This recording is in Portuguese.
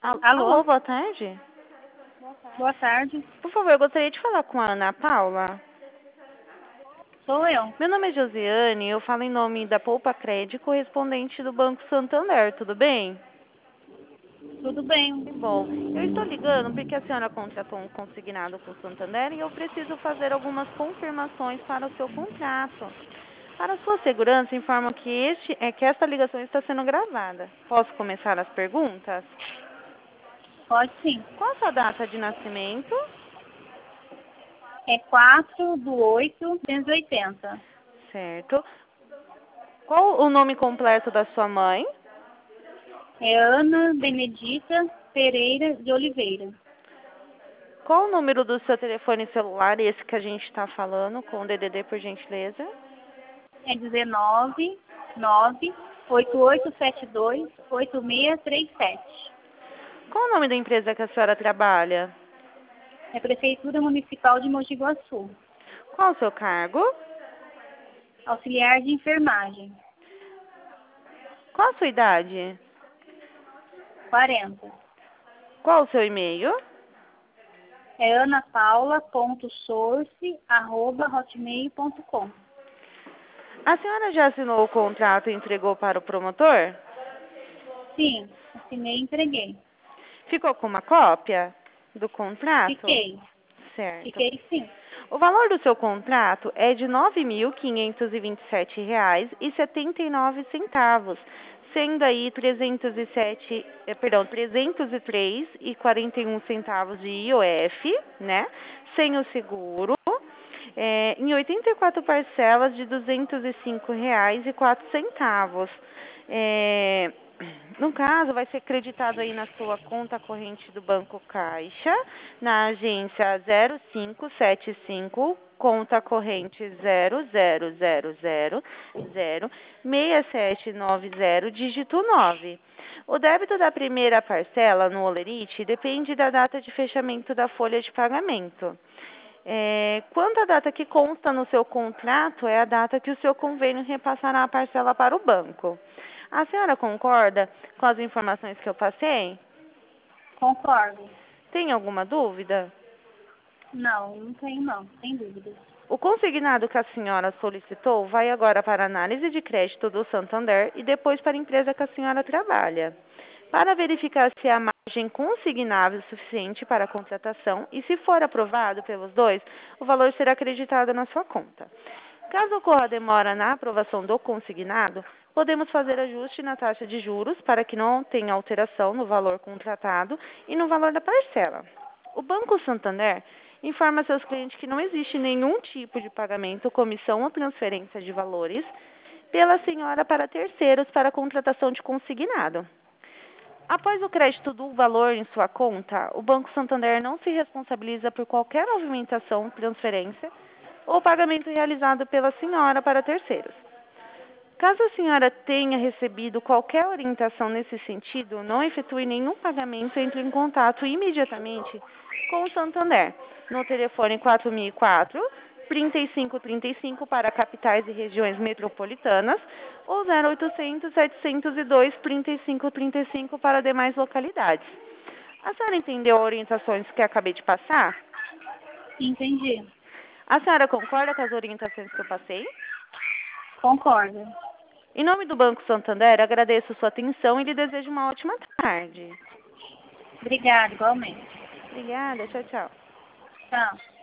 Alô, Alô, boa tarde. boa tarde. Por favor, eu gostaria de falar com a Ana Paula. Sou eu. Meu nome é Josiane, eu falo em nome da Poupa Cred, correspondente do Banco Santander, tudo bem? Tudo bem? Que bom. Eu estou ligando porque a senhora contratou um consignado com o Santander e eu preciso fazer algumas confirmações para o seu contrato. Para sua segurança, informo que esta ligação está sendo gravada. Posso começar as perguntas? Pode sim. Qual a sua data de nascimento? É 4/8/1980. Certo. Qual o nome completo da sua mãe? É Ana Benedita Pereira de Oliveira. Qual o número do seu telefone celular, esse que a gente está falando, com o DDD, por gentileza? É 19 988728637. Qual o nome da empresa que a senhora trabalha? É Prefeitura Municipal de Mogi Guaçu. Qual o seu cargo? Auxiliar de enfermagem. Qual a sua idade? 40. Qual o seu e-mail? É anapaula.source@hotmail.com. A senhora já assinou o contrato e entregou para o promotor? Sim, assinei e entreguei. Ficou com uma cópia do contrato? Fiquei. Certo. Fiquei sim. O valor do seu contrato é de R$ 9.527,79, sendo aí 303,41 de IOF, né? Sem o seguro, em 84 parcelas de R$ 205,04. No caso, vai ser creditado aí na sua conta corrente do Banco Caixa, na agência 0575, conta corrente 00006790, dígito 9. O débito da primeira parcela no Olerite depende da data de fechamento da folha de pagamento. Quanto à data que consta no seu contrato, é a data que o seu convênio repassará a parcela para o banco. A senhora concorda com as informações que eu passei? Concordo. Tem alguma dúvida? Não tenho não, sem dúvidas. O consignado que a senhora solicitou vai agora para a análise de crédito do Santander e depois para a empresa que a senhora trabalha, para verificar se a margem consignável é suficiente para a contratação e, se for aprovado pelos dois, o valor será acreditado na sua conta. Caso ocorra demora na aprovação do consignado, podemos fazer ajuste na taxa de juros para que não tenha alteração no valor contratado e no valor da parcela. O Banco Santander informa a seus clientes que não existe nenhum tipo de pagamento, comissão ou transferência de valores pela senhora para terceiros para a contratação de consignado. Após o crédito do valor em sua conta, o Banco Santander não se responsabiliza por qualquer movimentação, transferência ou pagamento realizado pela senhora para terceiros. Caso a senhora tenha recebido qualquer orientação nesse sentido, não efetue nenhum pagamento, entre em contato imediatamente com o Santander, no telefone 4004 3535 para capitais e regiões metropolitanas ou 0800 702 3535 para demais localidades. A senhora entendeu as orientações que acabei de passar? Entendi. A senhora concorda com as orientações que eu passei? Concordo. Em nome do Banco Santander, agradeço sua atenção e lhe desejo uma ótima tarde. Obrigada, igualmente. Obrigada, tchau, tchau. Tchau.